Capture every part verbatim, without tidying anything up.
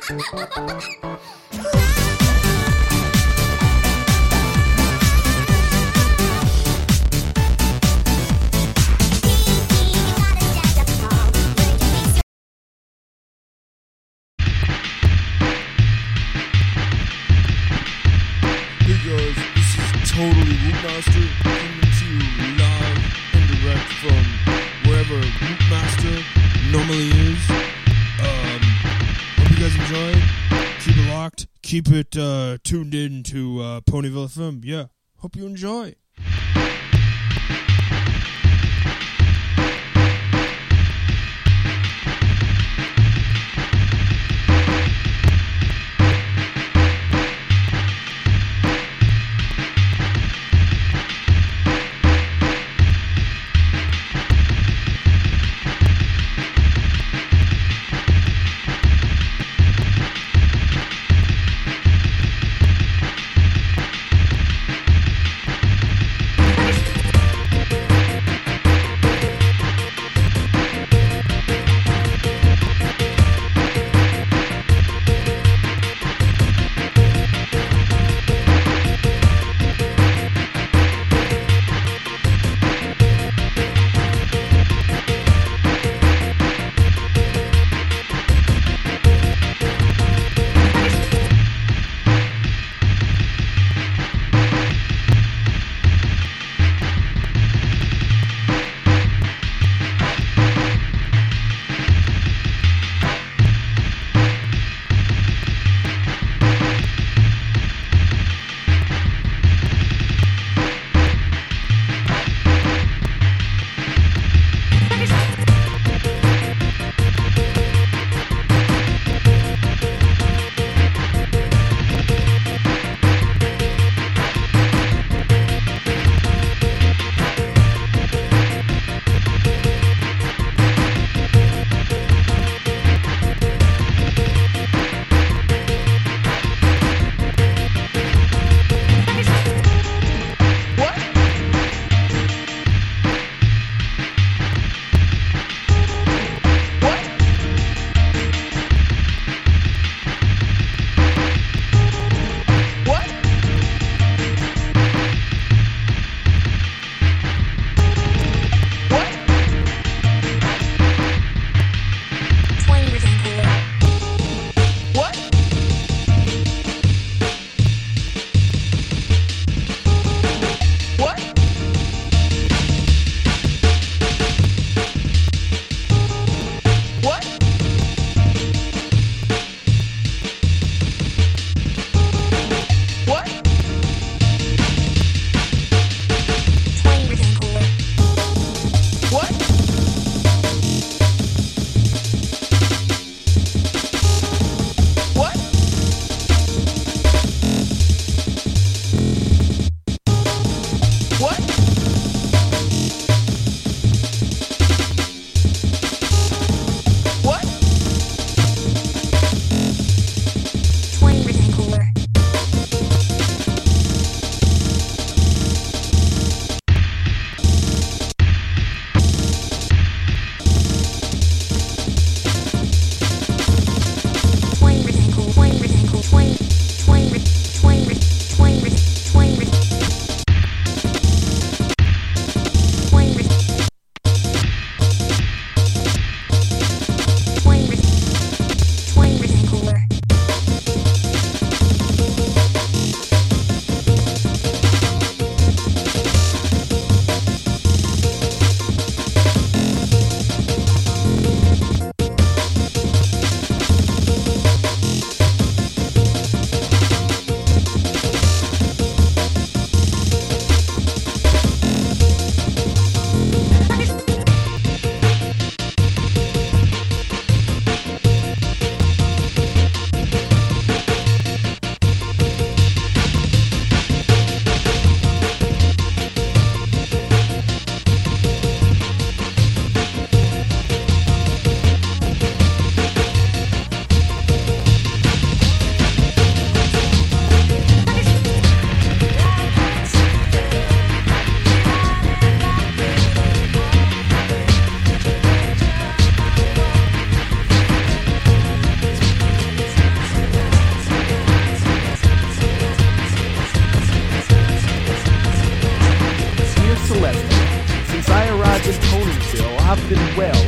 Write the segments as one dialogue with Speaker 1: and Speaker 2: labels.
Speaker 1: Totally Rootmaster coming to you live and direct from wherever Rootmaster normally is. Um, hope you guys enjoy. Keep it locked. Keep it uh, tuned in to uh, Ponyville F M. Yeah, hope you enjoy.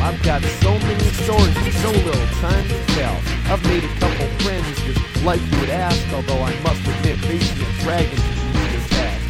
Speaker 2: I've got so many stories and so little time to tell. I've made a couple friends just like you would ask, although I must admit facing a dragon is easier task.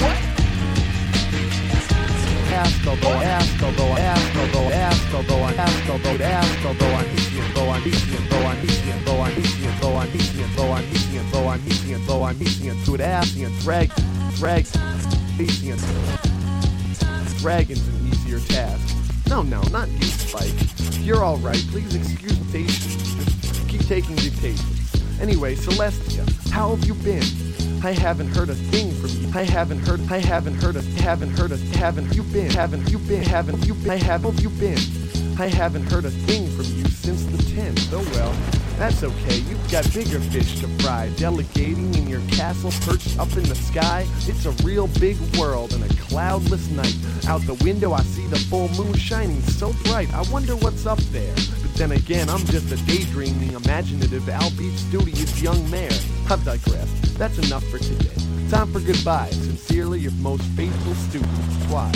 Speaker 2: Ask, although I ask, although I ask, although I ask, although I ask, although I ask, although I'm easy, though I'm easy, though I'm easy, though I'm easy, though I'm easy, though I'm easy, though I'm easy, though I'm easy, to it ask and drag, drag, easy and dragon's an easier task. No, no, not you, Spike. You're alright, please excuse the patience. Just keep taking dictation. Anyway, Celestia, how have you been? I haven't heard a thing from you. I haven't heard, I haven't heard a, haven't heard a, haven't you been, haven't you been, haven't you been, I haven't you been. I haven't heard a thing from you since the tenth. Oh well, that's okay, you've got bigger fish to fry. Delegating in your castle perched up in the sky. It's a real big world and a cloudless night. Out the window I see the full moon shining so bright. I wonder what's up there. But then again, I'm just a daydreaming, imaginative, albeit studious young mayor. I've digressed. That's enough for today. Time for goodbye. Sincerely, your most faithful student, Twy.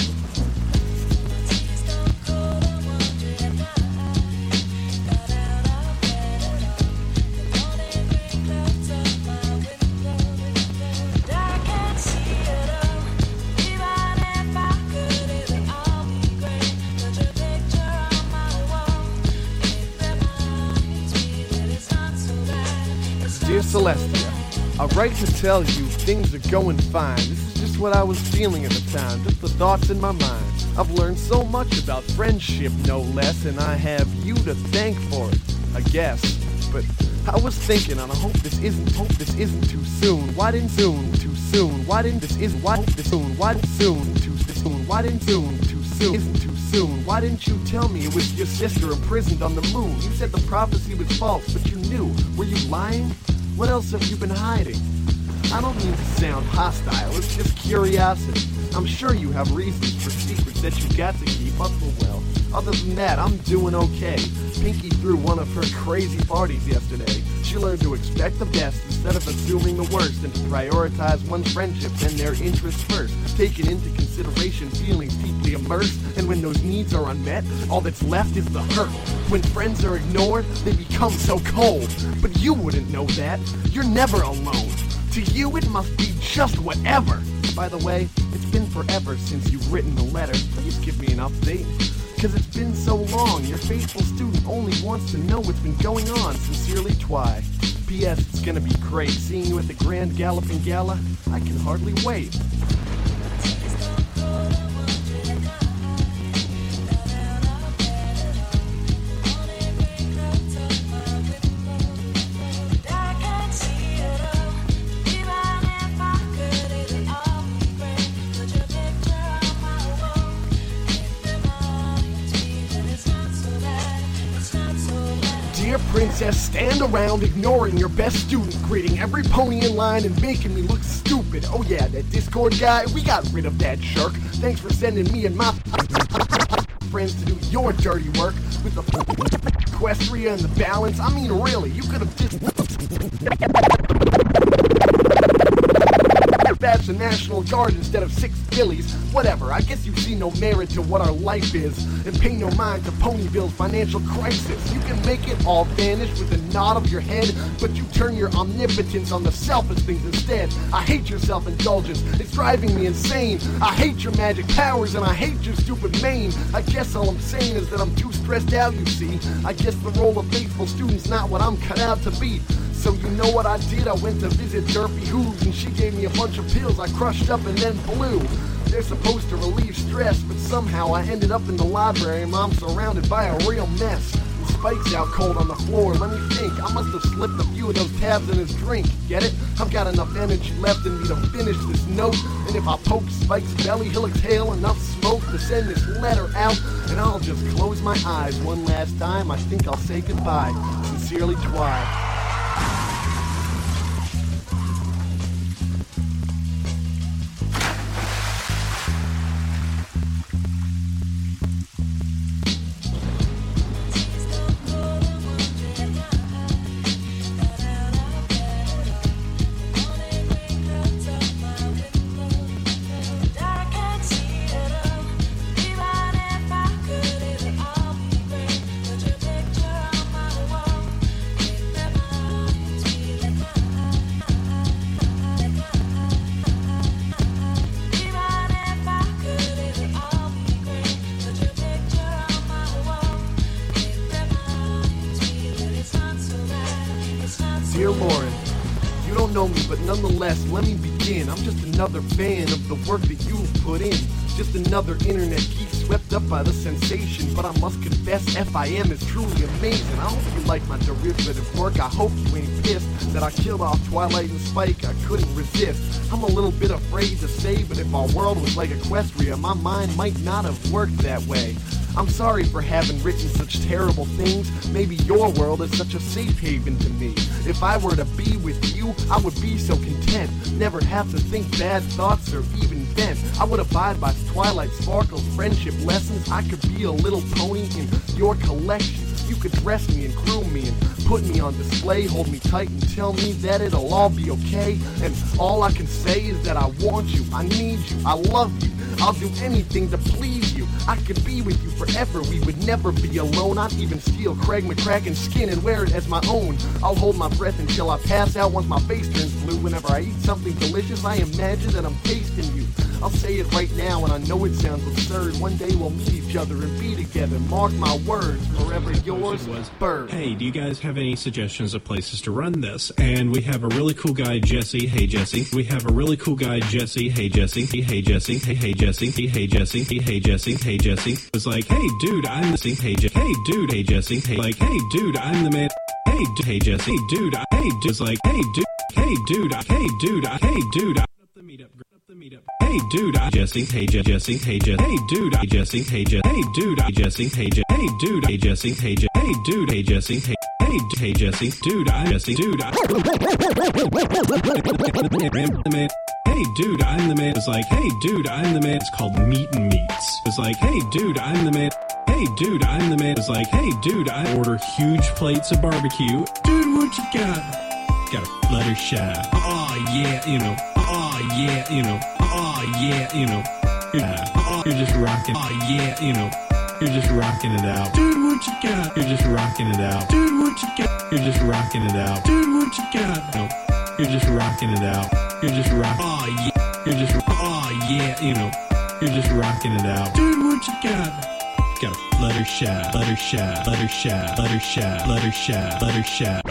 Speaker 2: Dear Celestia, I write to tell you things are going fine. This is just what I was feeling at the time, just the thoughts in my mind. I've learned so much about friendship, no less, and I have you to thank for it, I guess. But I was thinking, and I hope this isn't, hope this isn't too soon. Why didn't soon, too soon? Why didn't this isn't, why this soon? Why didn't soon, too soon? Why didn't soon, too soon? Isn't too soon? Why didn't you tell me it was your sister imprisoned on the moon? You said the prophecy was false, but you knew. Were you lying? What else have you been hiding? I don't mean to sound hostile, it's just curiosity. I'm sure you have reasons for secrets that you got to keep up, but well, other than that, I'm doing okay. Pinky threw one of her crazy parties yesterday. She learned to expect the best instead of assuming the worst, and to prioritize one's friendships and their interests first, taking into consideration feelings deeply immersed, and when those needs are unmet, all that's left is the hurt. When friends are ignored, they become so cold. But you wouldn't know that. You're never alone. To you, it must be just whatever. By the way, it's been forever since you've written a letter. Please give me an update. Cause it's been so long, your faithful student only wants to know what's been going on. Sincerely, Twy. P S. It's gonna be great seeing you at the Grand Galloping Gala. I can hardly wait. Dear princess, stand around ignoring your best student, grading every pony in line and making me look stupid. Oh yeah, that Discord guy, we got rid of that jerk. Thanks for sending me and my friends to do your dirty work with the Equestria and the balance. I mean, really, you could have just badge the National Guard instead of six fillies. Whatever, I guess you see no merit to what our life is, and pay no mind to Ponyville's financial crisis. You can make it all vanish with a nod of your head, but you turn your omnipotence on the selfish things instead. I hate your self-indulgence, it's driving me insane. I hate your magic powers and I hate your stupid mane. I guess all I'm saying is that I'm too stressed out, you see. I guess the role of faithful student's not what I'm cut out to be. So you know what I did? I went to visit Derpy Hooves and she gave me a bunch of pills I crushed up and then blew. They're supposed to relieve stress, but somehow I ended up in the library and I'm surrounded by a real mess. And Spike's out cold on the floor. Let me think, I must have slipped a few of those tabs in his drink. Get it? I've got enough energy left in me to finish this note, and if I poke Spike's belly, he'll exhale enough smoke to send this letter out, and I'll just close my eyes one last time. I think I'll say goodbye. Sincerely, Twy. Dear Lauren, you don't know me, but nonetheless, let me begin. I'm just another fan of the work that you've put in. Just another internet geek swept up by the sensation. But I must confess, F I M is truly amazing. I hope you like my derivative work. I hope you ain't pissed that I killed off Twilight and Spike. I couldn't resist. I'm a little bit afraid to say, but if our world was like Equestria, my mind might not have worked that way. I'm sorry for having written such terrible things. Maybe your world is such a safe haven to me. If I were to be with you, I would be so content. Never have to think bad thoughts or even vent. I would abide by Twilight Sparkle's friendship lessons. I could be a little pony in your collection. You could dress me and groom me and put me on display, hold me tight and tell me that it'll all be okay. And all I can say is that I want you, I need you, I love you. I'll do anything to please you. I could be with you forever, we would never be alone. I'd even steal Craig McCracken's skin and wear it as my own. I'll hold my breath until I pass out once my face turns blue. Whenever I eat something delicious, I imagine that I'm tasting you. I'll say it right now, and I know it sounds absurd. One day we'll meet each other and be together. Mark my words, forever yours, Bird.
Speaker 3: Hey, do you guys have any suggestions of places to run this? And we have a really cool guy, Jesse. Hey, Jesse. We have a really cool guy, Jesse. Hey, Jesse. Hey, hey, Jesse. Hey, hey, Jesse. Hey, hey, Jesse. Hey, hey, Jesse. Hey, Jesse. It was like, hey, dude, I'm the same. Hey, Je- hey, dude. Hey, Jesse. Hey, like, hey, dude, I'm the man. Hey, d- hey, Jesse. Hey, dude. I- hey, dude. It's like, hey, dude. Hey, dude. I- hey, dude. I- hey, dude. I- the meetup. The meetup. Hey, dude. I- Jesse. Hey, Je- Jesse. Hey, Je- hey, dude. I- Jesse. Hey, Je- hey, dude. I- Jesse. Hey, Je- hey, dude. Hey, Jesse. Hey, Je- hey, dude. Hey, Jesse. Hey. Hey, d- hey, Jesse, dude, I'm Jesse, dude, I... the man. Hey, dude, I'm the man. It's like, hey, dude, I'm the man. It's called Meat and Meats. It's like, hey, dude, I'm the man. Hey, dude, I'm the man. It's like, hey, dude, I order huge plates of barbecue. Dude, what you got? Got a letter shot. Oh, yeah, you know. Oh, yeah, you know. Oh, yeah, you know. Yeah, you're just rocking. Oh, yeah, you know. You're just rocking it out. Dude, what you got? You're just rocking it out. Dude, what you got? You're just rocking it out. Dude, what you got? No, you're just rocking it out. You're just rocking. Oh, yeah. You're just, oh, yeah, you know. You're just rocking it out. Dude, what you got? Got a letter shot, letter shot, letter shot, letter shot, letter shot, letter shot.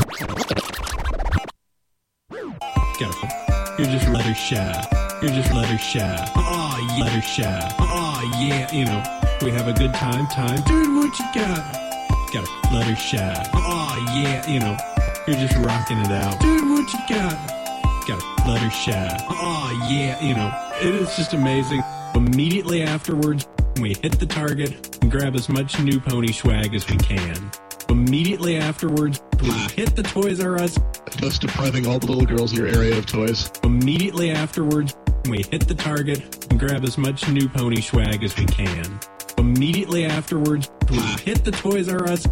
Speaker 3: Got a, you're just letter shot. You're just letter shot. Oh, yeah, letter shot. Oh, yeah, you know. We have a good time, time. Dude, what you got? Got a letter shot. Oh, yeah, you know. You're just rocking it out. Dude, what you got? Got a letter shot. Oh, yeah, you know. It is just amazing. Immediately afterwards, we hit the target and grab as much new pony swag as we can. Immediately afterwards, we hit the Toys R Us.
Speaker 4: Thus depriving all the little girls in your area of toys.
Speaker 3: Immediately afterwards, we hit the target and grab as much new pony swag as we can. Immediately afterwards, we hit the Toys R Us.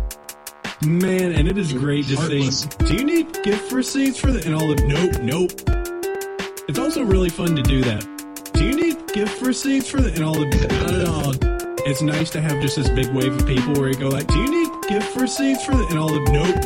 Speaker 3: Man, and it is great to see. Do you need gift receipts for the and all the nope, nope. It's also really fun to do that. Do you need gift receipts for the and all the not at all. It's nice to have just this big wave of people where you go like, do you need gift receipts for the and all the nope,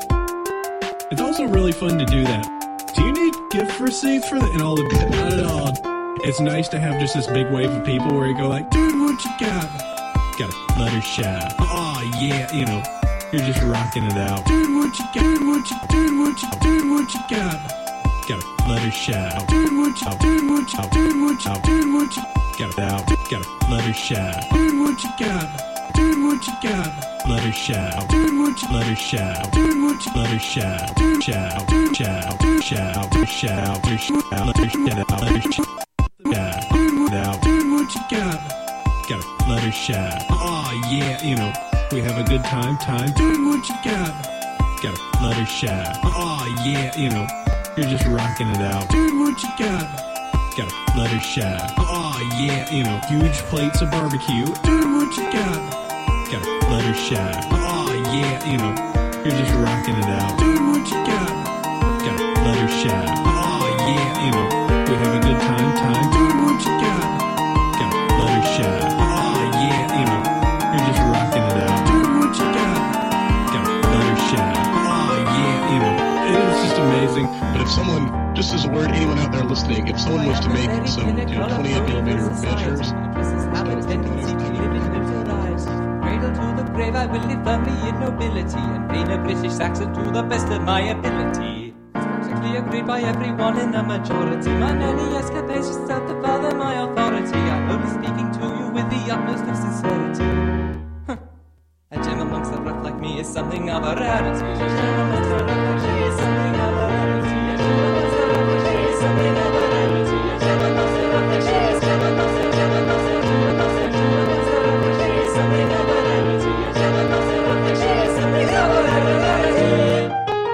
Speaker 3: nope. It's also really fun to do that. Do you need gift receipts for the and all the not at all. It's nice to have just this big wave of people where you go like, dude, what you got? Got a letter shot. Oh, yeah, you know. You're just rocking it out. Dude, what you got? Dude, what you, dude, what you, dude, what you got? Got a letter shot. Dude, what you, dude, what you, dude, what you, dude, what you got it out. Got a letter shot. Dude, what you got? Dude, what you got? Letter shot. Dude, what you, letter shot. Dude, what you, letter shot. Dude, shout, dude, shout, dude, shout, dude, shout, dude, shout, letter shot, letter shot. Yeah, dude, out. Dude, what you got? Got a letter shot. Oh, yeah, you know. We have a good time, time. Dude, what you got? Got a letter shot. Oh, yeah, you know. You're just rocking it out. Dude, what you got? Got a letter shot. Oh, yeah, you know. Huge plates of barbecue. Dude, what you got? Got a letter shot. Oh, yeah, you know. You're just rocking it out. Dude, what you got? Got a letter shot. Oh, yeah, you know. We have a good time, time. Dude, what you got? Got a letter shot. Oh, yeah, you know. You're just rocking it out. Dude, what you got? Got a letter shot. Oh, yeah, you know. It is just amazing.
Speaker 4: But if someone, just as a word, anyone out there listening, if someone was to make some, you know, twenty-eight millimeter miniatures,
Speaker 5: This is habit tendency to live in little lives, cradle to the grave I will live firmly in nobility, and reign a British Saxon to the best of my ability. It's practically agreed by everyone in the majority. My many escapades just serve to further my authority. I'm only speaking to you with the utmost of sincerity. Huh. A gem amongst the rough like me is something of a rarity. A gem amongst the rough like me is something of a rarity. A gem amongst the rough like me is something of a rarity. A gem amongst the rough like me is gem amongst the gem amongst the gem amongst the gem amongst the rough like me is something of a rarity. A gem amongst the rough like me is something of a rarity.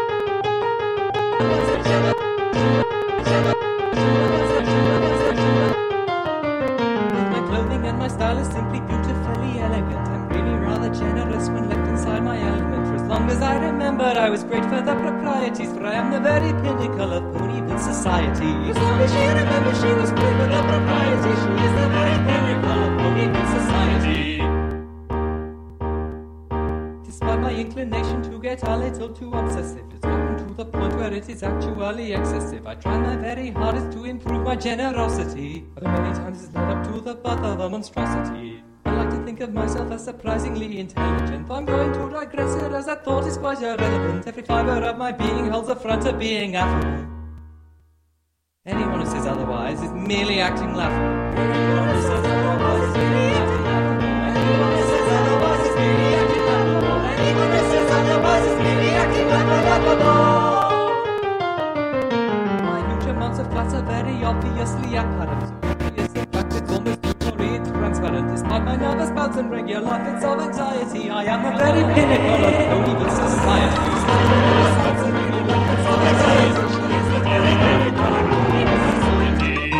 Speaker 5: My clothing and my style is simply beautifully elegant. I'm really rather generous when left inside my element. For as long as I remembered, I was great for the proprieties, for I am the very pinnacle of Ponyville society. As long as she remembered, she was great for the proprieties. She is the very pinnacle of Ponyville society. Despite my inclination to get a little too obsessive, it's gotten to the point where it is actually excessive. I try my very hardest to improve my generosity, but many times it's led up to the birth of a monstrosity. I like to think of myself as surprisingly intelligent, though I'm going to digress here as that thought is quite irrelevant. Every fibre of my being holds a front of being affable. Anyone who says otherwise is merely acting laughable. Anyone who says otherwise is merely acting laughable. Anyone who says otherwise is merely acting laughable. Anyone who says otherwise is merely acting laughable. My huge amounts of class are very obviously apparent. Obvious, in fact, it's almost totally transparent. Despite my nervous bouts and regular fits of anxiety, I am the very pinnacle of Ponyville society. Despite my nervous bouts and regular fits of anxiety, she is the very pinnacle of Ponyville society.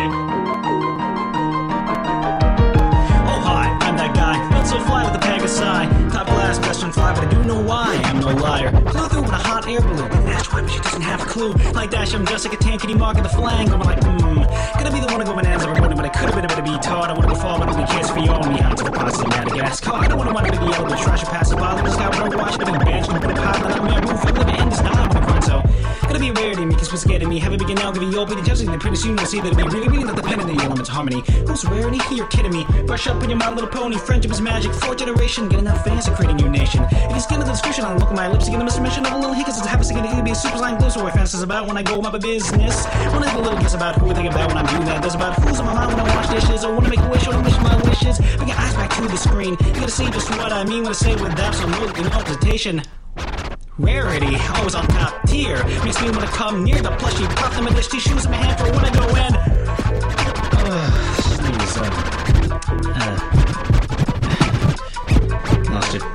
Speaker 6: Oh hi, I'm that guy, not so fly with the Pegasi. Top class, best friend fly, but I do know why. I'm no liar. Flew through in a hot air balloon. That's why she doesn't have a clue. Like Dash, I'm just like a tankety mark at the flank. I'm like, hmm, gonna be the one to go bananas every morning, but I could have been a bit of be taught. I wanna go far, but I don't kiss for you. Me out to the pots of Madagascar. I don't wanna want to be the yellow, but trash or pass the bottle. Just got one watch, I've been banished, but a pop, but I'm a roof, I'm living in this now. I'm gonna grind, so gonna be a rarity, make you so scared of me. Have a begin now, give you open, just then pretty soon you'll see that it'll be really, really not dependent on the elements of harmony. Who's rarity? You're kidding me. Brush up on your My Little Pony. Friendship is magic. Fourth generation, get enough fans to create a new nation. If you skin of the description, I'll look at my lips again. I must mention of a little hiccups. It's a half a second. It'll be a super slang glimpse of what fans is about when I go about my business. When I have a little guess about who I think about when I'm doing that. There's about who's on my mind when I wash dishes. Or when I make a wish or I wish my wishes. Bring your eyes back to the screen. You gotta see just what I mean when I say with absolute no hesitation. Rarity, always on top tier. Makes me wanna come near the plushy pop them English tissues in my hand for when I go in. Ugh, sneeze. Uh, uh, lost it.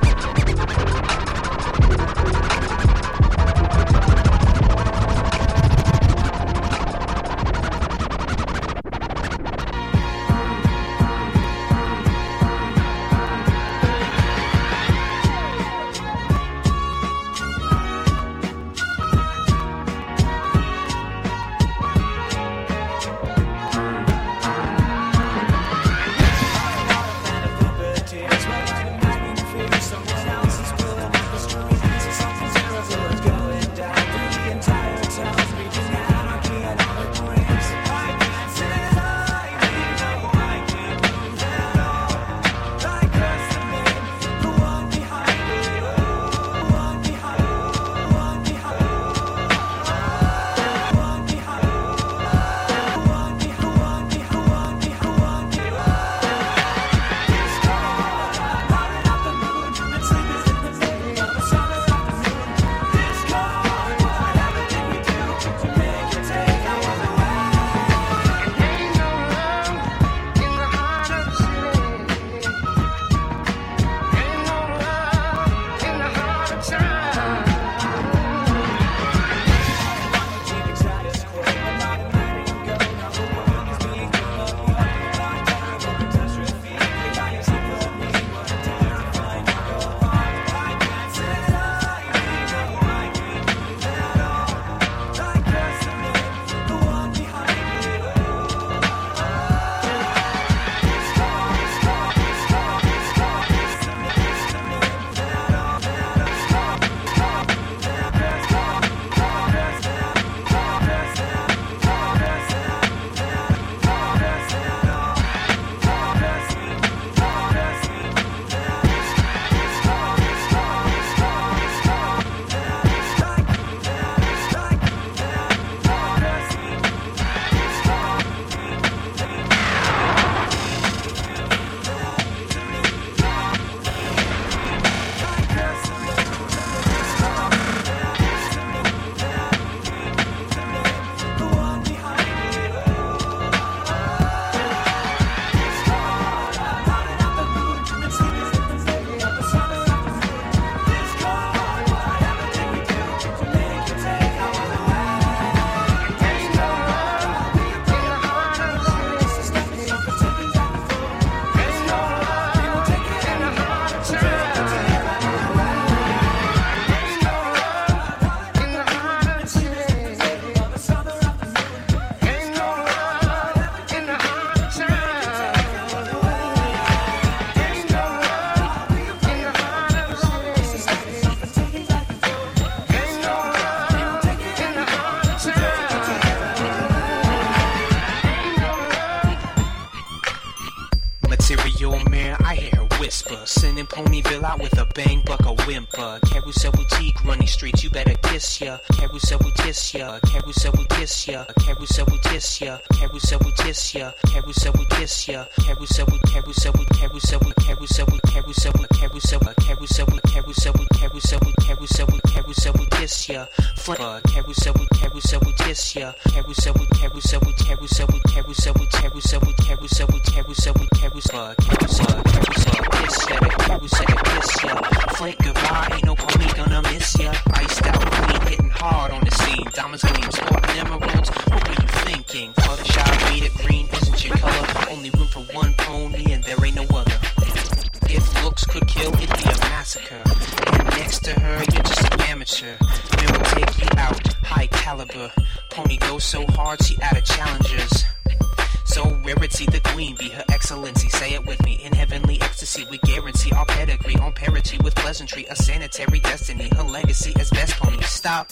Speaker 7: out with a bang, buck a whimper. Carousel boutique, running streets, you better kiss ya. Carousel will kiss ya, carousel will kiss ya, carousel will kiss ya, carousel will kiss ya, carousel will kiss ya, carousel will carousel will carousel will carousel will carousel will carousel will carousel will carousel will carousel will carousel will carousel will kiss ya. Flipper, carousel will carousel will kiss ya, carousel will carousel will carousel will carousel will carousel will carousel will carousel will carousel carousel carousel kiss ya, carousel kiss ya. Flake goodbye, ain't no pony gonna miss ya. Iced out clean, hitting hard on the scene. Diamonds gleam, sporting emeralds. What were you thinking? Fluttershy, beat it green, isn't your color? Only room for one pony, and there ain't no other. If looks could kill, it'd be a massacre. And next to her, you're just an amateur. Men will take you out, high caliber. Pony goes so hard, she out of challengers. So Rarity the queen, be her excellency. Say it with me, in heavenly ecstasy. We guarantee our pedigree on parity with pleasantry. A sanitary destiny, her legacy as best pony. Stop.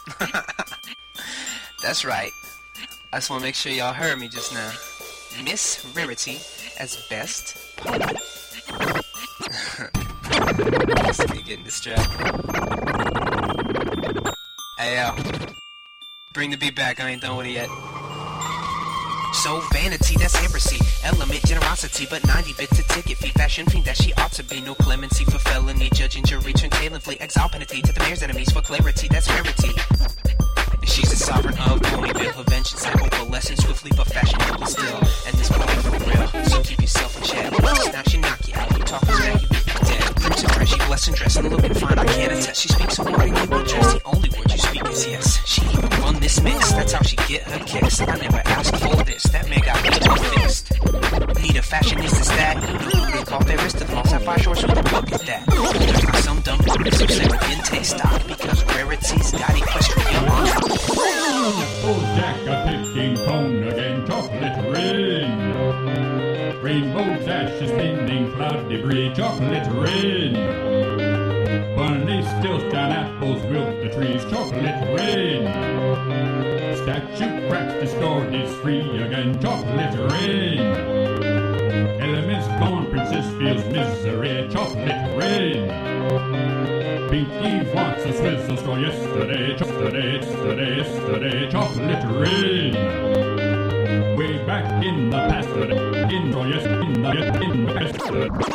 Speaker 7: That's right. I just want to make sure y'all heard me just now. Miss Rarity as best pony. Just me getting distracted. Hey yo, bring the beat back, I ain't done with it yet. So vanity, that's heresy. Element, generosity, but ninety bits a ticket fee. Fashion fiend that she ought to be. No clemency for felony. Judge and jury turn tail and flee. Exile penalty to the mayor's enemies for clarity. That's rarity. And she's the sovereign of Ponyville. Her vengeance and opalescent swiftly, but fashionable still. And this pony for real. So keep yourself in check. Now she knock you out. You talk smack, you get dead. Crimson red, she blessed and dressed and looking fine. I can't attest. She speaks a word and you will dress. The only word you speak is yes. She even run this mix. That's how she get her kicks. I never asked for this. That man got me too fixed. Need a fashionista that. They call their wrist of long sapphire shorts with a look at that. Just like some dumb business who say we taste stock because rarities got equestrian on.
Speaker 8: Oh, Jack a picking cone again, chocolate rain. Rainbow dash is spinning cloud debris, chocolate rain. Bunnies still stand apples, wilt the trees, chocolate rain. Statue cracks, discord is free again, chocolate rain. Elements gone, princess feels misery, chocolate rain. Pinky wants a swizzle straw yesterday, yesterday, yesterday, yesterday, chocolate rain. Way back in the past, in the yes, in the yes, in the past.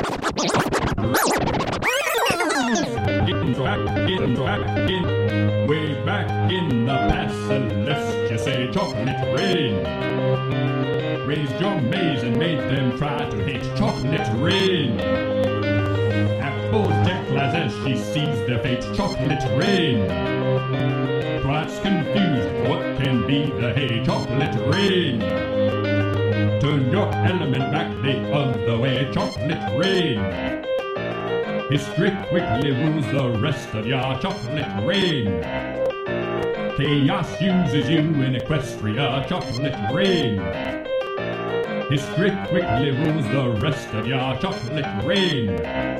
Speaker 8: In back, in back, in way back in the past, unless you say chocolate rain. Raised your maize and made them try to hate chocolate rain. Apples declares as she sees their fate, chocolate rain. Twats confused, what can be the hay, chocolate rain. Turn your element back the other way, chocolate rain. History quickly rules the rest of your chocolate rain. Chaos uses you in Equestria, chocolate rain. History quickly rules the rest of your chocolate rain.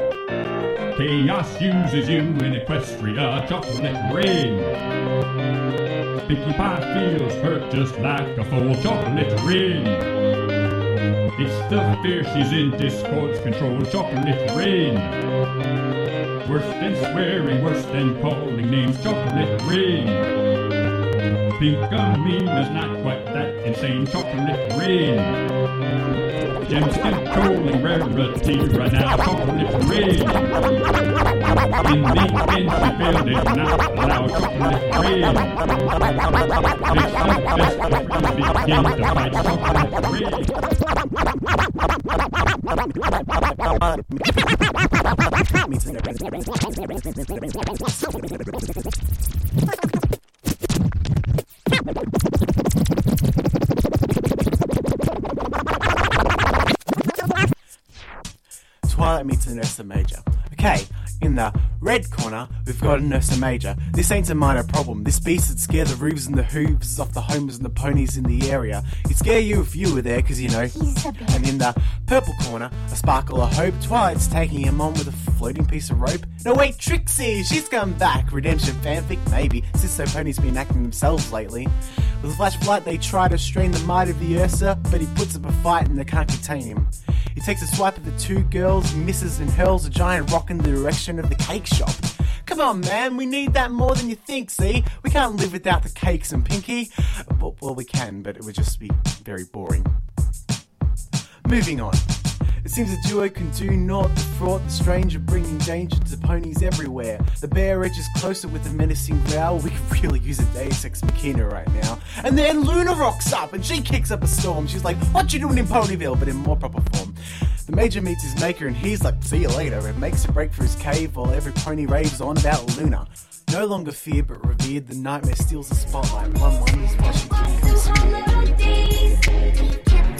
Speaker 8: Chaos uses you in Equestria, chocolate rain. Pinkie Pie feels hurt just like a full chocolate rain. It's the fear she's in Discord's control, chocolate rain. Worse than swearing, worse than calling names, chocolate rain. Pinkamene is not quite that insane, chocolate rain. Gems controlling rarity right now, chocolate rain. In the end she failed it, not allow chocolate rain. It's the best of friends begin to fight, chocolate rain.
Speaker 9: Twilight meets an Ursa Major. Okay, in the red corner, we've got an Ursa Major. This ain't a minor problem. This beast would scare the roofs and the hooves off the homers and the ponies in the area. It'd scare you if you were there, cause you know. And in the purple corner, a sparkle of hope. Twilight's taking him on with a floating piece of rope. No wait, Trixie! She's come back! Redemption fanfic? Maybe. Sisto Pony's been acting themselves lately. With a flash of light, they try to strain the might of the Ursa, but he puts up a fight and they can't contain him. He takes a swipe at the two girls, misses and hurls a giant rock in the direction of the cake shop. Come on, man, we need that more than you think, see? We can't live without the cakes and Pinky. Well, well, we can, but it would just be very boring. Moving on. It seems the duo can do naught to thwart the stranger, bringing danger to ponies everywhere. The bear edges closer with a menacing growl. We could really use a Deus Ex Machina right now. And then Luna rocks up and she kicks up a storm. She's like, what you doing in Ponyville? But in more proper form. The Major meets his maker and he's like, see you later, and makes a break for his cave while every pony raves on about Luna. No longer feared but revered, the nightmare steals the spotlight. One wonders why she didn't come sooner.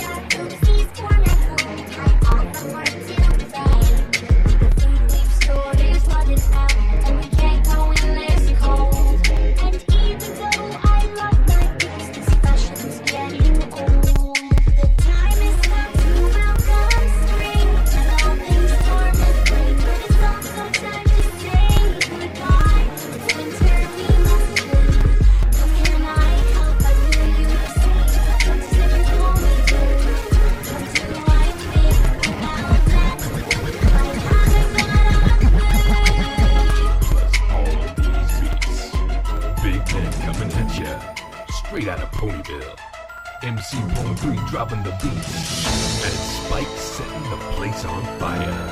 Speaker 10: Straight out of Ponyville. M C Pony three dropping the beat, and Spike setting the place on fire.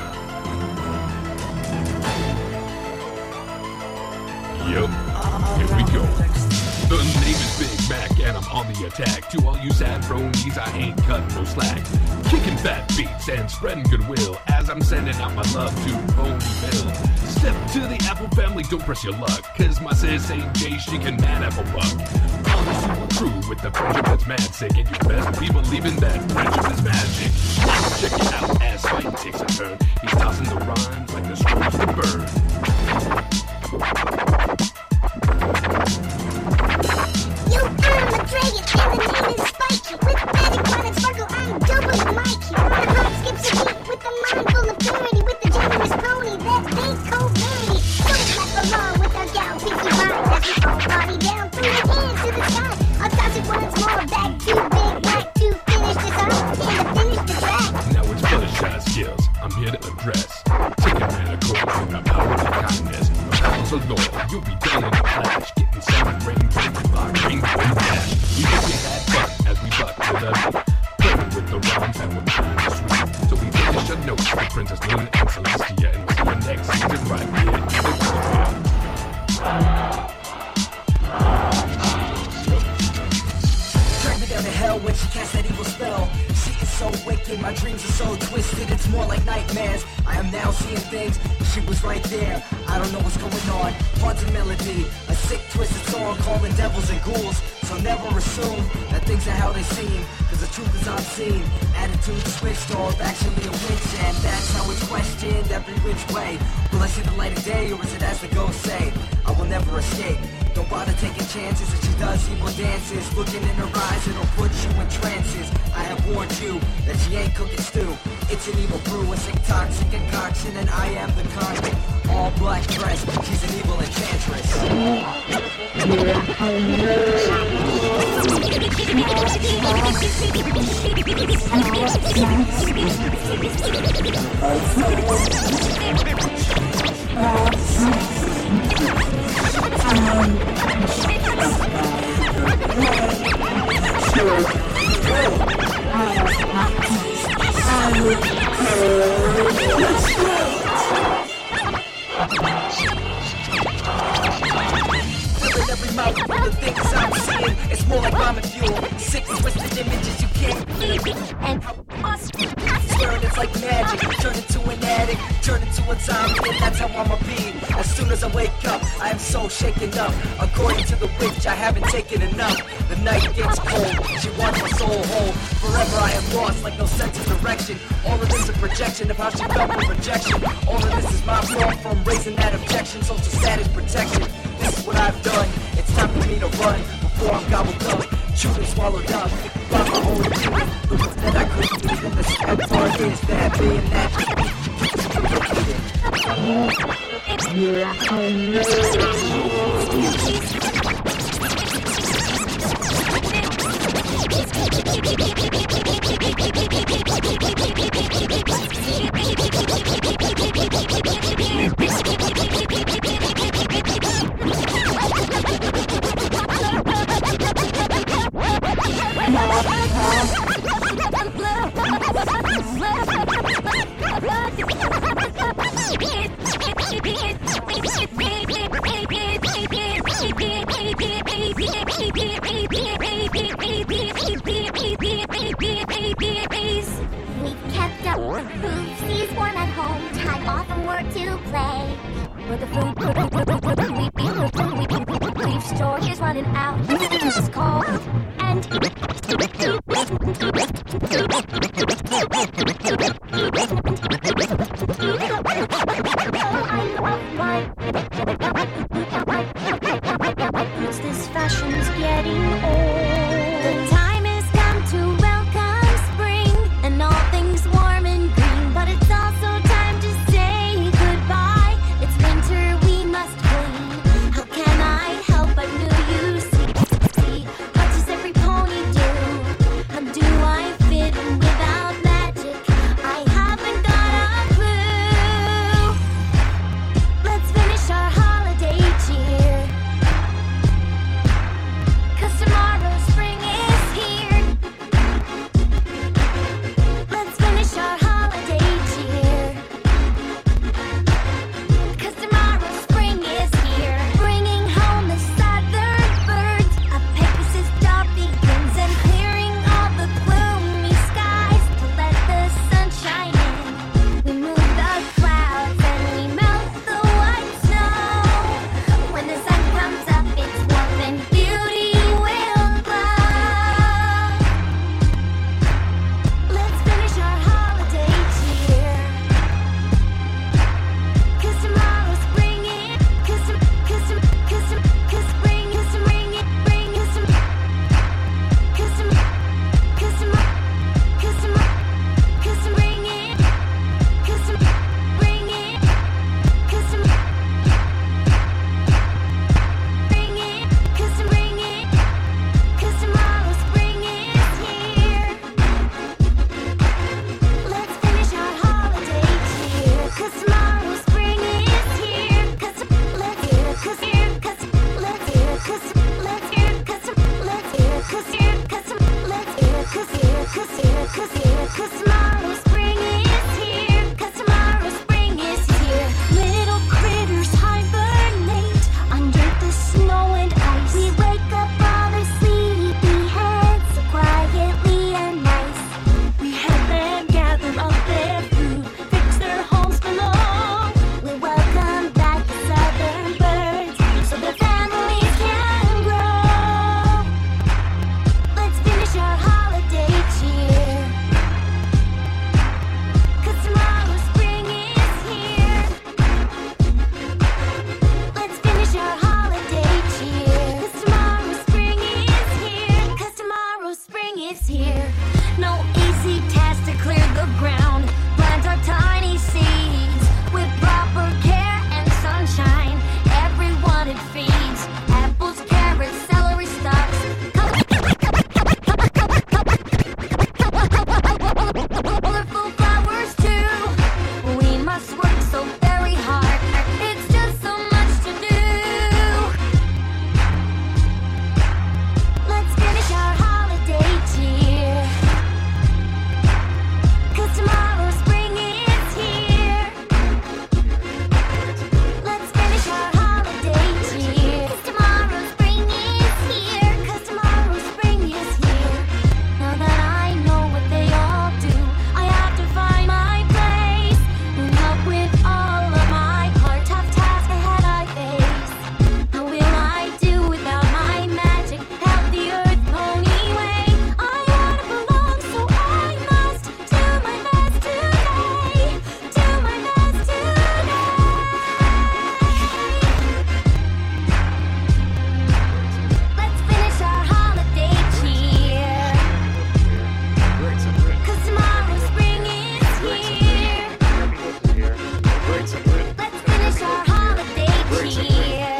Speaker 10: Yup, here we go. The name is Big Mac and I'm on the attack. To all you sad bronies, I ain't cutting no slack. Kicking fat beats and spreading goodwill as I'm sending out my love to Ponyville. Step to the Apple family, don't press your luck, cause my sis ain't Jay, she can mad apple buck. On the super crew with the friendship that's mad sick, and you best be believing that friendship is magic. Check it out as Spike takes a turn. He's tossing the rhymes like the screws to burn.
Speaker 11: Yo, I'm a dragon and the name is Spikey. With magic fun and sparkle, I'm double the Mikey. My heart skips a beat with a mind full of purity, with the generous pony that big cold verity. Don't let along with our gal Pinky Pie as we all party down through the hands to the sky. I'll toss it once more back to Big Mac to finish this up and to finish the track.
Speaker 10: Now it's Fluttershy skills I'm here to address. Taking manacles with the power of kindness. The powers of law, you'll be done in a flash. Getting seven rainbows with our rainbow dash. We hope you had fun as we buck to the beat. Playing with the rhymes that were kind of sweet. So we finish a note for Princess Luna and Celestia, and we'll see you next season right here in the Ponyville.
Speaker 12: Drag me down to hell when she casts that evil spell. She is so wicked, my dreams are so twisted, it's more like nightmares. I am now seeing things, she was right there. I don't know what's going on, haunting melody, a sick twisted song calling devils and ghouls. So never assume that things are how they seem, cause the truth is unseen. Attitude switched off, actually a witch, and that's how it's questioned every which way. Will I see the light of day, or is it as the ghosts say? I will never escape. Don't bother taking chances if she does evil dances. Looking in her eyes, it'll put you in trances. I have warned you that she ain't cooking stew. It's an evil brew, a sick toxic concoction, and I am the convict. All black dress, she's an evil enchantress. Filling every mouth with the things I'm seeing. It's more like ramen fuel. Sick, twisted images you can't believe. And swearing it's like magic. Turn into an addict, turn into a zombie, and that's how I'ma be. As soon as I wake up, I am so shaken up. According to the witch, I haven't taken enough. The night gets cold, she wants my soul whole. Forever I am lost, like no sense of direction. All of this a projection of how she felt with rejection. All of this is my fault from raising that objection. Social status protection, this is what I've done. It's time for me to run before I'm gobbled up, chewed and swallowed up by my own truth. The truth that I couldn't do, and the sad part is that being that
Speaker 11: Leaf store is running out. It's cold and this fashion's getting old. The time has come to welcome spring and all things warm and green, but it's also time to say goodbye. It's winter, we must clean. How can I help but knew you see? What does every pony do? How do I fit in without magic? I haven't got a clue. Let's finish our holiday cheer, 'cause tomorrow spring is here. Let's finish our holiday cheer, 'cause tomorrow spring is here. Bringing home the southern birds, a Pegasus dove begins, and clearing all the gloomy skies to let the sun shine in. We move the clouds and we melt the white snow. When the sun comes up, it's warm and beauty will glow. Let's finish our holiday cheer, 'cause tomorrow spring is, 'cause tom- 'cause tom- 'cause tom- 'cause spring, 'cause spring it, spring, 'cause tom- 'cause tom- 'cause tom- 'cause tom- 'cause spring it, 'cause tom- spring it, 'cause tom- spring it, 'cause spring it, 'cause tomorrow spring is here. Let's finish our holiday cheer, 'cause tomorrow spring is here. 'Cause let's hear, 'cause here, 'cause let's hear, 'cause let's hear, 'cause let's hear, 'cause here, 'cause let's hear, 'cause here, 'cause here, 'cause here, 'cause tomorrow spring is here. 'Cause tomorrow spring is here. Little critters hibernate under the snow and ice. We wake up all their sleepy heads so quietly and nice. We help them gather up their food, fix their homes below. We welcome back the southern birds so their families can grow. Let's finish our holiday cheer, 'cause tomorrow spring is here. Let's finish our holiday cheer, 'cause tomorrow spring is here. 'Cause tomorrow spring is here. No easy task to clear the ground. Plant our tiny seeds with proper care and sunshine. Everyone it feeds. Apples, carrots, celery stalks. Colorful flowers too. We must work so very hard. It's just so much to do. Let's finish our holiday cheer, 'cause tomorrow spring is here. Let's finish our holiday cheer, 'cause tomorrow spring is here. 'Cause tomorrow spring is here. Now that I know what they all do, I have to find my place and help with all of my heart. Tough task ahead I face. How will I do without my magic? Help the earth pony way. I wanna belong, so I must do my best today. Do my best today. Let's finish our holiday cheer, 'cause tomorrow spring is here. Let's finish our holiday cheer,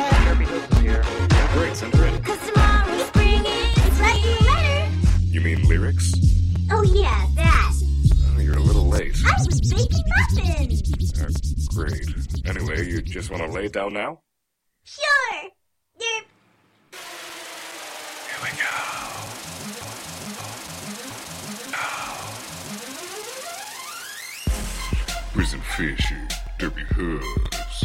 Speaker 11: 'cause tomorrow spring is here.
Speaker 13: You mean lyrics?
Speaker 11: Oh yeah, that.
Speaker 13: Oh, you're a little late.
Speaker 11: I was baking muffins.
Speaker 13: Uh, great. Anyway, you just want to lay it down now?
Speaker 11: Sure. Derp.
Speaker 13: Here we go. Prison fishy, derby hoods.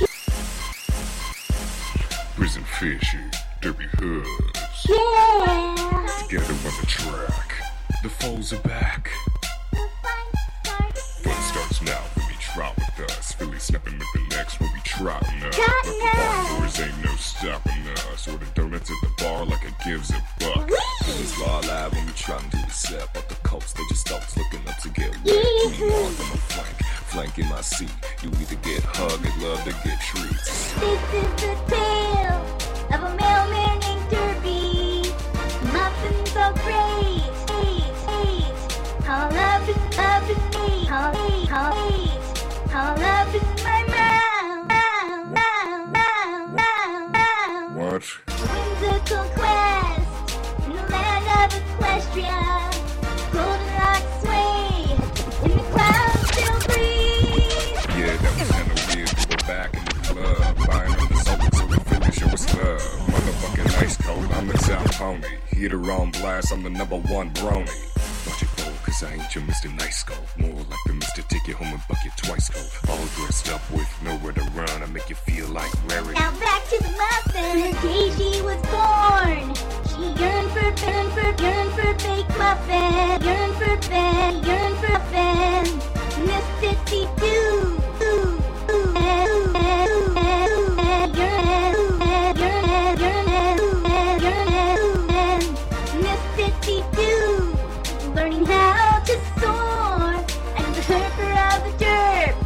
Speaker 13: Prison fishy, derby hoods.
Speaker 11: Yeah.
Speaker 13: Together on the track. The foes are back. Fun starts now. Let me try with us. Philly snapping at the necks when we trotting up.
Speaker 11: Trotting
Speaker 13: But the
Speaker 11: up.
Speaker 13: bar doors ain't no stopping us. Order donuts at the bar like it gives a buck.
Speaker 14: Philly's law live when we trying to accept. Off the coast, they just stalks looking up to get wet.
Speaker 11: Yee-hoo.
Speaker 14: Three bars on my flank, flank in my seat. You either get hugged or love to get treats.
Speaker 11: This is the tale of a mailman named Derby. Muffins so great, hate, hate. All up in, up in me, all hate, all hate. All up in my mouth, mouth, mouth, mouth, mouth, mouth.
Speaker 13: What?
Speaker 11: Whimsical quest in the land of Equestria. Golden rocks sway, in the clouds still breathe.
Speaker 13: Yeah, that was kinda weird. We were back in the club, buying up the soap so we finish show us love. Motherfucking ice cold, I'm the South Pony. Hit her on blast, I'm the number one brony. Watch it roll, cause I ain't your Mister Nice Go. More like the Mister Take You Home and Bucket Twice Go. All dressed up with nowhere to run, I make you feel like rarity.
Speaker 11: Now back to the muffin. The day she was born, she yearned for, yearned for, yearned for baked muffin. Yearned for bed, yearned for muffin. Miss fifty-two. Ooh, ooh, ooh, ooh, ooh, ooh, yearn, yearn, yearn, ooh, yearn, ooh, Miss fifty-two, learning how to soar. And the herper of the derp,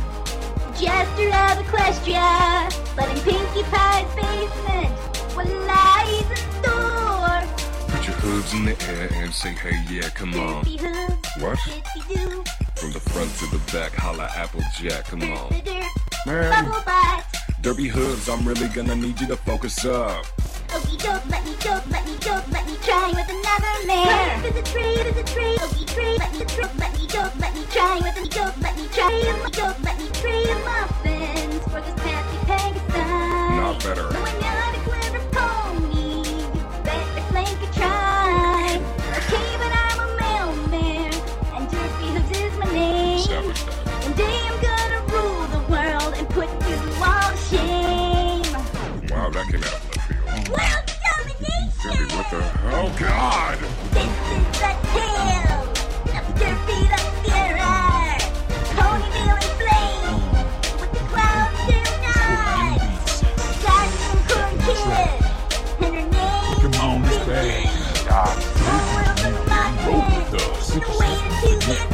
Speaker 11: jester of Equestria, but in Pinkie Pie's basement, what lies in store?
Speaker 13: Put your hooves in the air and say, hey, yeah, come on.
Speaker 11: Dippy hooves,
Speaker 13: What?
Speaker 11: dippy doo,
Speaker 13: From the front to the back, holla Applejack, come on.
Speaker 11: the dirt,
Speaker 13: Man.
Speaker 11: bubble butt.
Speaker 13: Derby hooves, I'm really gonna need you to focus up.
Speaker 11: Okey doke, let me dope, let me dope, let me try with another man. Life is a trade, is a trade, okey trade, let me dope, let me dope, let me try with a dope, let me try let me dope, let me trade muffins for this Patsy Pegasus.
Speaker 13: Not better.
Speaker 11: No, I'm not a clever pony, you better flank a try. Okay, but I'm a mailman, and Derpy Hooves is my name.
Speaker 13: Savage that.
Speaker 11: One day I'm gonna rule the world and put you all to shame.
Speaker 13: Wow, that came out of left field.
Speaker 11: World domination!
Speaker 13: Derby, what the hell? Oh, God!
Speaker 11: This is the tale of Derpy the Fearer, ponytail and flame, with the clouds tonight. Got some corn kid, and her name
Speaker 8: Come on, this bag.
Speaker 11: whole world of muffins, and waiting to get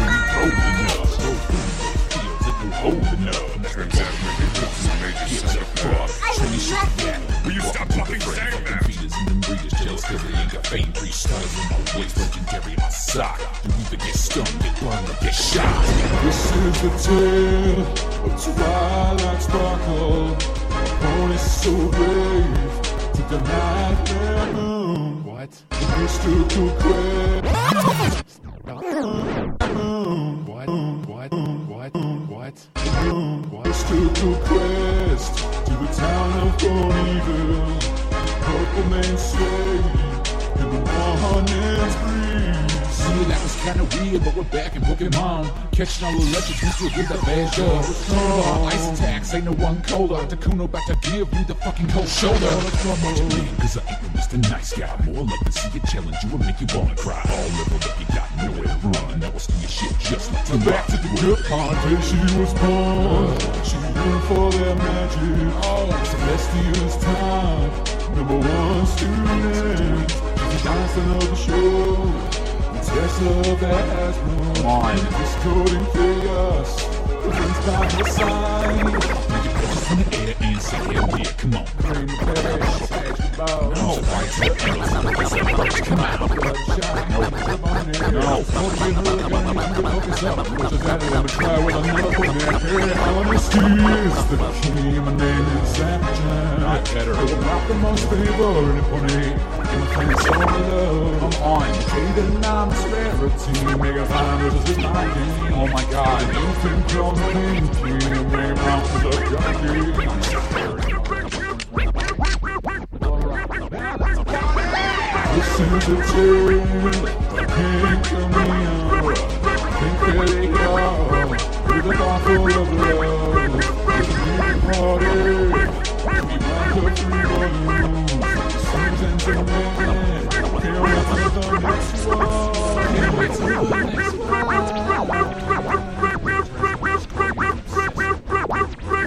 Speaker 11: mine.
Speaker 8: Holding up.
Speaker 13: Turns out Ricky Brooks is a major son of a
Speaker 11: I was nothing.
Speaker 13: Will you stop fucking saying that?
Speaker 8: Feeders and them breeders jealous cause they ain't got fame. Three stars in my waist, legendary in my sock. You either get stung, get burned, or get shot.
Speaker 15: This is the tale of Twilight Sparkle. Pony so brave to the night moon.
Speaker 8: What?
Speaker 15: Mystical quest.
Speaker 8: What? What? What? What? What?
Speaker 15: Mystical quest to the town of Ponyville. Purple man say in the morning's breeze.
Speaker 8: Yeah, that was kinda weird, but we're back in Pokemon. Catching all the legends, we still give that bad job. Turn ice attacks, ain't no one colder. Takuno about to give you the fucking cold shoulder. What you mean? Cause I ain't no Mister Nice Guy. More like to see you challenge you and make you wanna cry. All leveled up, you got nowhere to run. Now I'll steal your shit just like
Speaker 15: And back to the good part where she was born. She yearned for their magic. Oh, Celestia's time. Number one student. She's the dancer of the show. Tessa has no
Speaker 8: Come on.
Speaker 15: Discoding chaos. Friends by her side.
Speaker 8: Make your purchase in the air and say hell yeah, come on.
Speaker 15: Bring the cash, cash the ball.
Speaker 8: No, right to the ass, come out.
Speaker 15: Bloodshot.
Speaker 8: No.
Speaker 15: No. Won't get her again, you can focus up. Which is that I'm try with another neck. Hey, honesty is the key. My name is Zapjan.
Speaker 8: Better.
Speaker 15: I will rock the most favorite pony. And friends all love.
Speaker 8: Come on.
Speaker 15: Trading I'm a rarity. Mega fine, this is my game.
Speaker 8: Oh my god.
Speaker 15: You can call me Pinky. Mega round for the junkie. Listen to the tale of Pink Camille. Pink Petty Girl. With a bottle of love. It's a big party. We rock the three balloons. Seasons and men. Can't wait till the next one. Can't wait till the next one.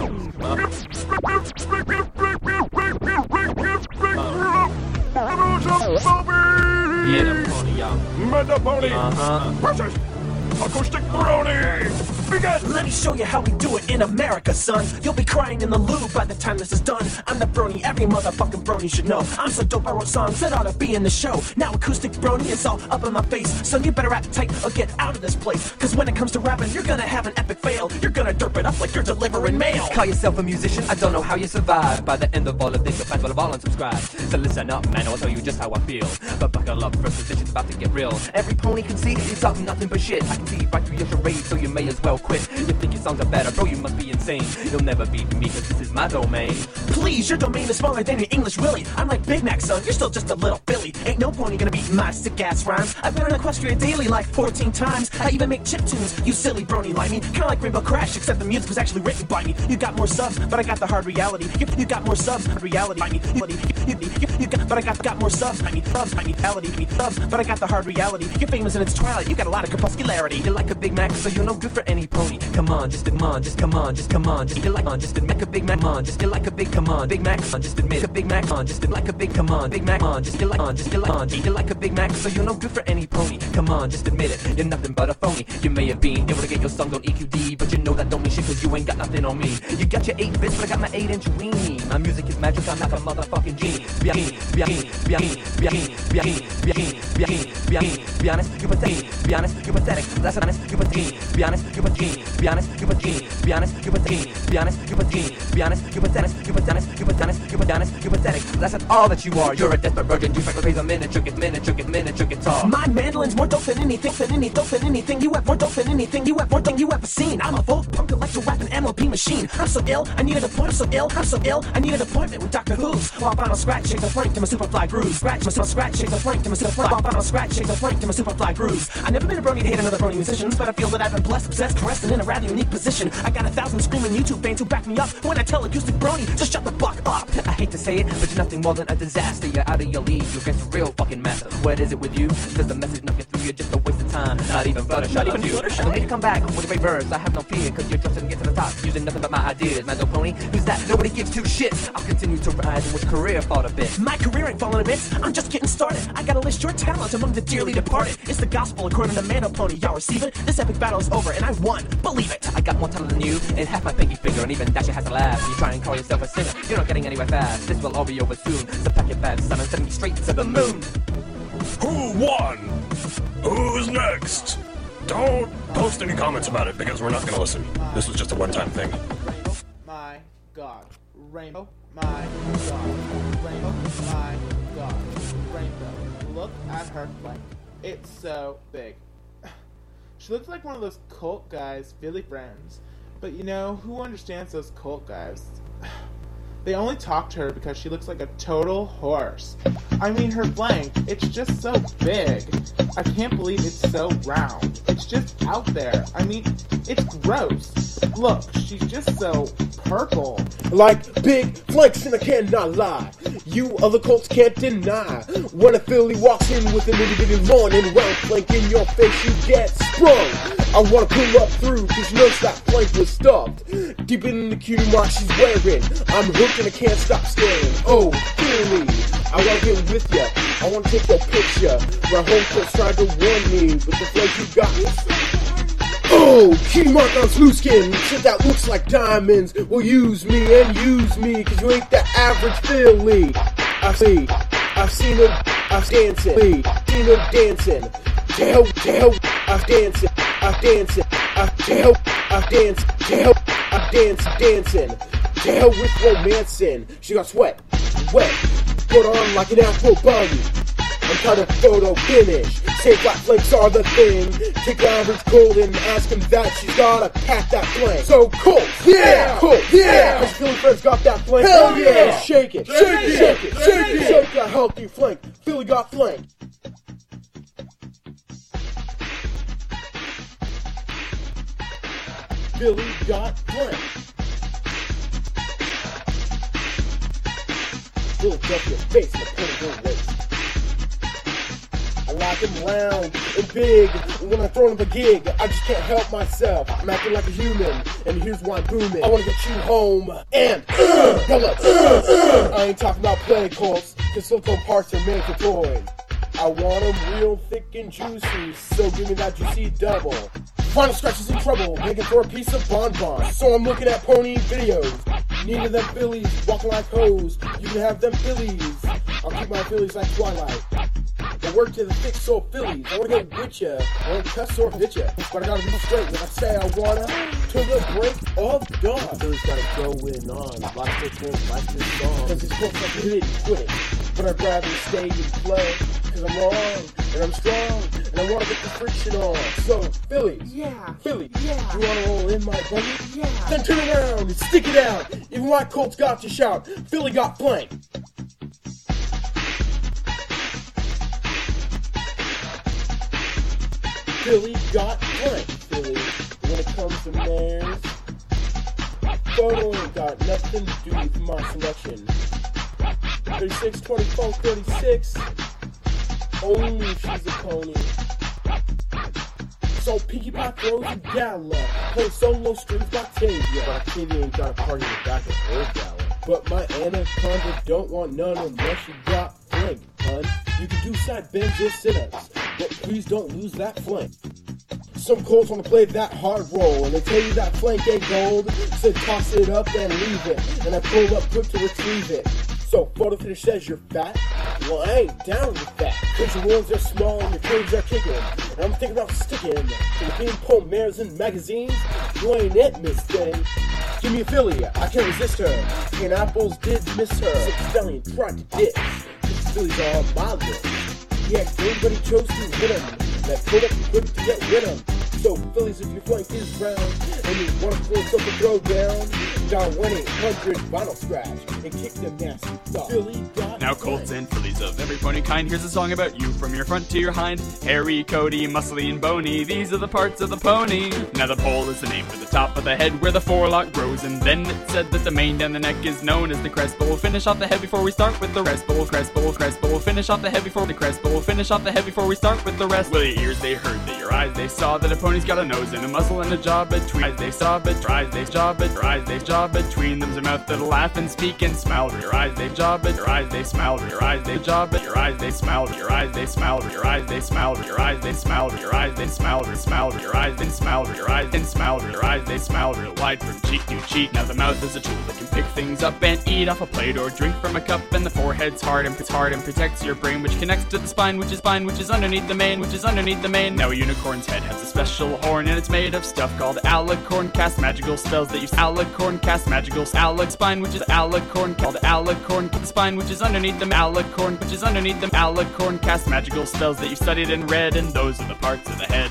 Speaker 16: Get a pony, y'all.
Speaker 17: Meta pony.
Speaker 16: Uh-huh.
Speaker 17: Versus acoustic brony. Begin.
Speaker 12: Let me show you how we do it in America, son. You'll be crying in the loo by the time this is done. I'm the brony every motherfucking brony should know. I'm so dope I wrote songs that ought to be in the show. Now acoustic brony is all up in my face. Son, you better act tight or get out of this place. Cause when it comes to rapping, you're gonna have an epic fail. You're gonna derp it up like you're delivering mail.
Speaker 5: Call yourself a musician? I don't know how you survive. By the end of all of this, you'll find all of all unsubscribe. So listen up, man, I'll tell you just how I feel. But buckle up, first position's about to get real. Every pony can see you talking nothing but shit. I can see right through your charade, so you may as well quit. You think your songs are better, bro, you must be insane. You'll never beat me, cause this is my domain.
Speaker 12: Please, your domain is smaller than your English Willie. I'm like Big Mac, son, you're still just a little Billy. Ain't no pony gonna beat my sick-ass rhymes. I've been on Equestria Daily like fourteen times. I even make chiptunes, you silly brony limey. Kinda like Rainbow Crash, except the music was actually written by me. You got more subs, but I got the hard reality. You, you got more subs, reality by me. You, you, you, you, you got, but I got, got more subs, I mean, subs, I mean, reality, me subs, but I got the hard reality. You're famous in its twilight, you got a lot of crepuscularity. You're like a Big Mac, so you're no good for any pony. Come on, just come on, just come on, just come on, just you're like on, just admit a Big Mac on, just you're like a big come on, Big Mac on, just admit a Big Mac on, just like a big come on, Big Mac on, just you're like on, just you're like on, you're like a Big Mac, so you're no good for any pony. Come on, just admit it, you're nothing but a phony. You may have been able to get your songs on E Q D, but you know that don't mean shit cause you ain't got nothing on me. You got your eight bits, but I got my eight inch weenie. My music is magic, I'm like a motherfucking genie. Be honest, be honest, be honest, be honest, be honest, be honest, be honest, be honest, be honest, you pathetic, be honest, you pathetic, that's honest, you pathetic, be honest, you pathetic, be honest, you pathetic, be honest, you pathetic, be honest, you pathetic, be honest, you pathetic, you pathetic, you pathetic, you pathetic, you pathetic, that's not all that you are. You're a desperate virgin, you freckle plays a miniature, get miniature, get miniature guitar. My mandolin's more dope than anything, than any dope than anything you have, more dope than anything you have, more than you ever seen. I'm a folk punk electro rapping M L P machine. I'm so ill, I needed a point. I'm so ill, I'm so ill, I need an appointment with Doctor Who's. While final scratch, shake the flank to my superfly grooves. Scratch my scratch, shake the flank to my superfly. While final scratch, shake the flank to my superfly grooves. I've never been a brony to hate another brony musician, but I feel that I've been blessed, obsessed, caressed, and in a rather unique position. I got a thousand screaming YouTube fans who back me up when I tell acoustic brony, just shut the fuck up.
Speaker 5: I hate to say it, but you're nothing more than a disaster. You're out of your league, you're against a real fucking master. What is it with you? Does the message knocking through you just a waste of time? Not even Fluttershy, not even you. I don't need to come back with a great verse. I have no fear, cause you're just to get to the top, using nothing but my ideas. Man, no pony, who's that? Nobody gives two shits. I'll continue to rise and which career fall a bit.
Speaker 12: My career ain't falling a bit, I'm just getting started. I gotta list your talent among the dearly departed. It's the gospel according to Mano Pony, y'all receive it? This epic battle is over and I won, believe it.
Speaker 5: I got more talent than you, and half my pinky finger, and even Dasher has to laugh. When you try and call yourself a singer, you're not getting anywhere fast. This will all be over soon, so pack your bags, son, and send me straight to the moon.
Speaker 17: Who won? Who's next? Don't post any comments about it because we're not gonna listen. This was just a one-time thing.
Speaker 2: Rainbow, my God. Rainbow, my God. Rainbow, my God. Rainbow, look at her flank. It's so big. She looks like one of those cult guys, Philly friends. But you know, who understands those cult guys? They only talk to her because she looks like a total horse. I mean, her flank, it's just so big. I can't believe it's so round. It's just out there. I mean, it's gross. Look, she's just so purple.
Speaker 18: Like big flanks, and I cannot lie. You other colts can't deny. When a filly walks in with an itty bitty lawn and round flank in your face, you get sprung. I wanna pull up through, cause you notice that flank was stuffed deep in the cutie mark she's wearing. I'm hooked and I can't stop staring. Oh, clearly, I wanna get with ya. I wanna take your picture. My home coach tried to warn me with the flank you got. Oh, cutie mark on smooth skin. Shit that looks like diamonds. Well, use me and use me, cause you ain't the average filly. I see, I've seen her, I've dancing, seen her dancing. To help, to help, I've dancing, I've dancing, I've to help, I've dancing, to help, I've dancing, dancing. To hell with romancing. She got sweat, wet, put on like an apple bunny. I'm kind of photo finish. Say flat flanks are the thing. Take the average cold and ask him that. She's gotta pack that flank. So cool, yeah, cool, yeah. Cause Philly friends got that flank. Hell yeah, shake it, shake it, shake it, shake it, shake that healthy flank. Philly got flank. Philly got flank. Philadelphia face in the point of her waist. I like them round and big, and when I throw them a gig, I just can't help myself. I'm acting like a human, and here's why I'm booming. I wanna get you home, and uh, pellets. Uh, uh, I ain't talking about playing colts, cause silicone parts are made for toys. I want them real thick and juicy, so give me that juicy double. Final Scratch is in trouble, begging for a piece of bonbon, so I'm looking at pony videos. Neither them fillies, walking like hoes, you can have them fillies. I'll keep my fillies like Twilight. I work to the thick soul fillies, I wanna get with ya, I wanna cuss or hit ya, but I gotta be straight when I say I wanna, till the break of dawn. My fillies gotta go in on, like this one, like this song, cause it's close like hit it and quit it. But I'd rather stay and play, cause I'm long, and I'm strong, and I wanna get the friction on. So, Phillies, yeah, Phillies, yeah, you wanna roll in my buggy? Yeah. Then turn around and stick it out, even my Colts got to shout, Philly got flanked. Philly got flanked, Philly, when it comes to mares. Photo ain't got nothing to do with my selection. thirty-six, twenty-four, thirty-six. Only if she's a pony. So Pinkie Pie throws a gala. Play solo strings by Octavia. But Octavia ain't got a party in the back of her gala. But my anaconda don't want none unless you got flank, hun. You can do side bends or sit-ups, but please don't lose that flank. Some Colts want to play that hard roll, and they tell you that flank ain't gold, so toss it up and leave it, and I pull up quick to retrieve it. So photo finish says you're fat? Well, I ain't down with that, cause your wheels are small and your cages are kicking, and I'm thinking about sticking to the bean pole mares in magazines. You ain't it, Miss Thing. Give me a filly, I can't resist her. And apples did miss her. Six stallion tried to diss. These fillies are on my list. Yeah, everybody chose to hit him. That pulled up quick to get rid of him. So, fillies, if your flank is round and you want to force up a throw down, dial one eight hundred Vinyl Scratch and kick them nasty thoughts. Philly got
Speaker 16: Now, Colts and fillies of every pony kind, here's a song about you from your front to your hind. Hairy, coaty, muscly, and bony, these are the parts of the pony. Now, the pole is the name for the top of the head where the forelock grows, and then it said that the mane down the neck is known as the crest. But we'll finish off the head before we start with the rest. But we'll crest, but we'll crest, but we'll finish off the head before the crest. But we'll finish off the head before we start with the rest. Well, your ears they heard, that your eyes they saw, that a pony's got a nose and a muzzle and a jaw between. Eyes they saw, but your eyes they jaw, but your eyes they jaw between them's a mouth that'll laugh and speak and smile. Your eyes they jaw, but your eyes they smile. Your eyes they jaw, but your eyes they smile. Your eyes they smile. Your eyes they smile. Your eyes they smile. Your eyes they smile. Your smile. Your eyes they smile. Your eyes they smile. Your eyes they smile. Real wide from cheek to cheek. Now the mouth is a tool that can pick things up and eat off a plate or drink from a cup. And the forehead's hard and it's hard and protects your brain, which connects to the spine, which is spine, which is underneath the mane, which is underneath the mane. Now a unicorn's head has a special horn and it's made of stuff called alicorn. Cast magical spells that use alicorn. Cast magical alic spine, which is alicorn, called alicorn. The spine, which is underneath them, alicorn, which is underneath them, alicorn. Cast magical spells that you studied and read, and those are the parts of the head.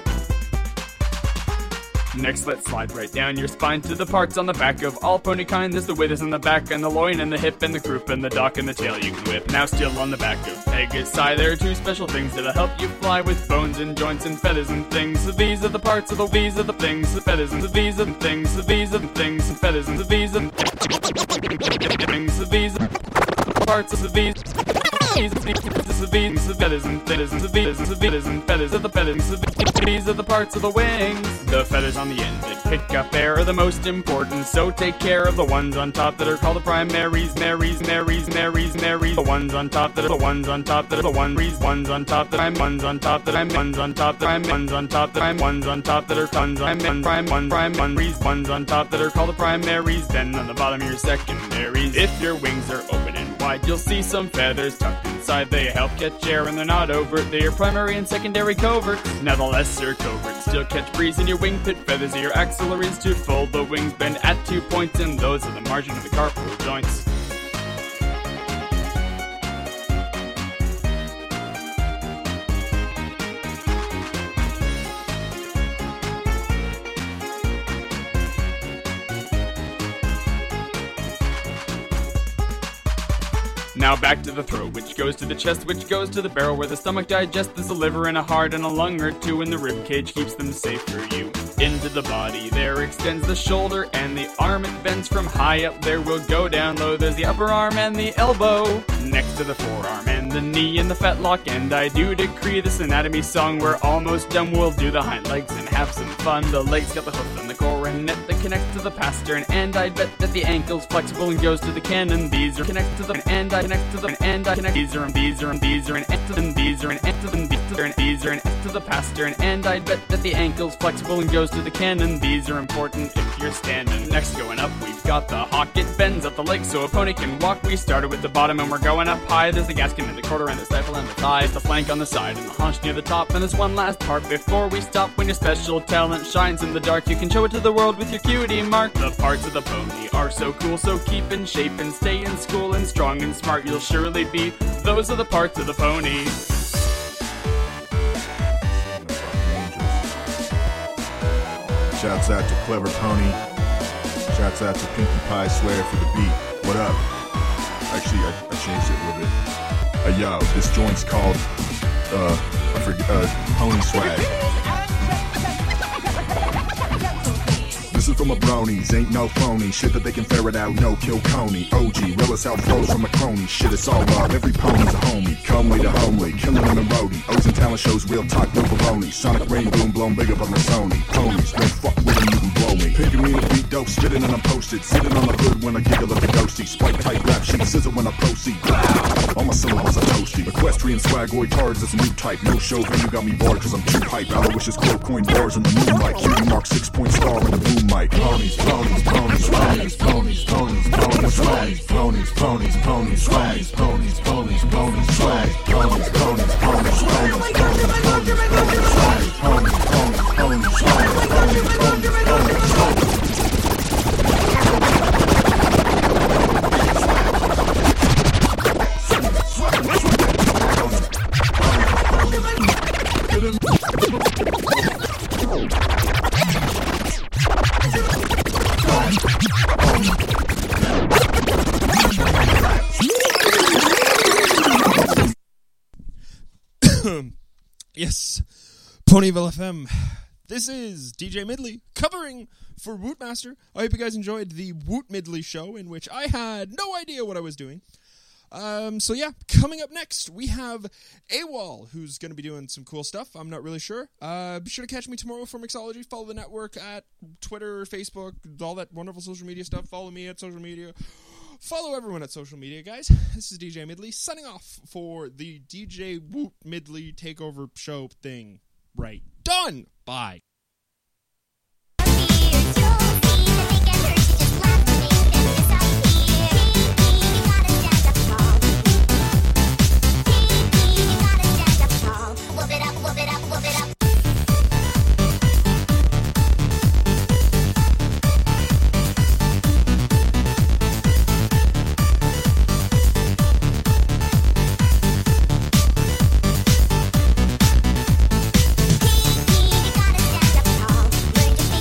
Speaker 16: Next, let's slide right down your spine to the parts on the back of all pony kind. There's the withers in the back, and the loin, and the hip, and the croup, and the dock, and the tail you can whip. Now still on the back of Pegasi, there are two special things that'll help you fly with bones and joints and feathers and things. So these are the parts of the, these are the things, the feathers and the these are the things, so these are the things, and feathers and the these are the things, so these are the parts of the these. These are the things, the feathers and feathers and the feathers and the feathers and feathers of the feathers. These are the parts of the wings. The feathers on the end that pick up air are the most important, so take care of the ones on top that are called the primaries. Marys, Marys, Marys, Marys. The ones on top that are the ones on top that are the ones. Ones on top that I'm ones on top that I'm ones on top that I'm ones on top that I'm ones on top that are tons. I'm in prime one prime one rees. Ones on top that are called the primaries. Then on the bottom your secondaries. If your wings are open and wide, you'll see some feathers tucked inside. They help catch air and they're not overt. They are primary and secondary coverts. Now the lesser coverts still catch breeze in your wing pit. Feathers are your axillaries to fold. The wings bend at two points, and those are the margin of the carpal joints. Now back to the throat, which goes to the chest, which goes to the barrel, where the stomach digests. There's a liver and a heart and a lung or two, and the rib cage keeps them safe for you. Into the body, there extends the shoulder and the arm. It bends from high up, there will go down low. There's the upper arm and the elbow, next to the forearm and the knee and the fetlock, and I do decree this anatomy song. We're almost done, we'll do the hind legs and have some fun. The legs got the hoof and the coronet that connects to the pastern, and I bet that the ankle's flexible and goes to the cannon. These are connected to the and I connect to the and I connect. These are these are these are an F to them. These are an F to them. These are an these are an F to the pastern, and I bet that the ankle's flexible and goes to the cannon. These are important if you're standing. Next, going up, we've got the hock. It bends up the leg so a pony can walk. We started with the bottom and we're going up high. There's the gasket and the quarter and the stifle and the thighs, the flank on the side and the haunch near the top. And there's one last part before we stop. When your special talent shines in the dark, you can show it to the world with your cutie mark. The parts of the pony are so cool, so keep in shape and stay in school and strong and smart you'll surely be. Those are the parts of the pony.
Speaker 19: Shouts out to Clever Pony. Shouts out to Pinkie Pie Swear for the beat. What up? Actually, I, I changed it a little bit. Uh, yo, this joint's called, uh, I forget, uh, Pony Swag. This is from my bronies, ain't no phony. Shit that they can ferret out, no kill Coney. O G, real as how flows from a crony. Shit, it's all love, every pony's a homie. Comely to homely, killing them in roadie. O's and talent shows, real talk, no baloney. Sonic rain boom, blown big up on the Sony. Ponies, don't fuck with them, you can blow me. Picking me to beat dope, spitting and I'm posted. Sitting on the hood when I giggle at the ghosty. Spike type rap, shit, scissor when I proceed. Blah! All my syllables are toasty. Equestrian swagoid cards, that's a new type. No show venue got me barred cause I'm too hype. Aloysius quote coin bars in the moonlight. Cutie mark six point star in the boom mic. Ponies, ponies, ponies, ponies, ponies, ponies, ponies, swag. Ponies, ponies, ponies, swag. Ponies, ponies, ponies, swag. Ponies, ponies, ponies, ponies, ponies, ponies, ponies, swag. Ponies, ponies, ponies, swag. Ponies, ponies, ponies, swag.
Speaker 1: Yes, Ponyville F M. This is D J Midley covering for Wootmaster. I hope you guys enjoyed the Woot Midley show in which I had no idea what I was doing. Um, so yeah, coming up next, we have AWOL, who's going to be doing some cool stuff. I'm not really sure. Uh, be sure to catch me tomorrow for Mixology. Follow the network at Twitter, Facebook, all that wonderful social media stuff. Follow me at social media. Follow everyone at social media, guys. This is D J Midley signing off for the D J Woot Midley takeover show thing. Right. Done! Bye.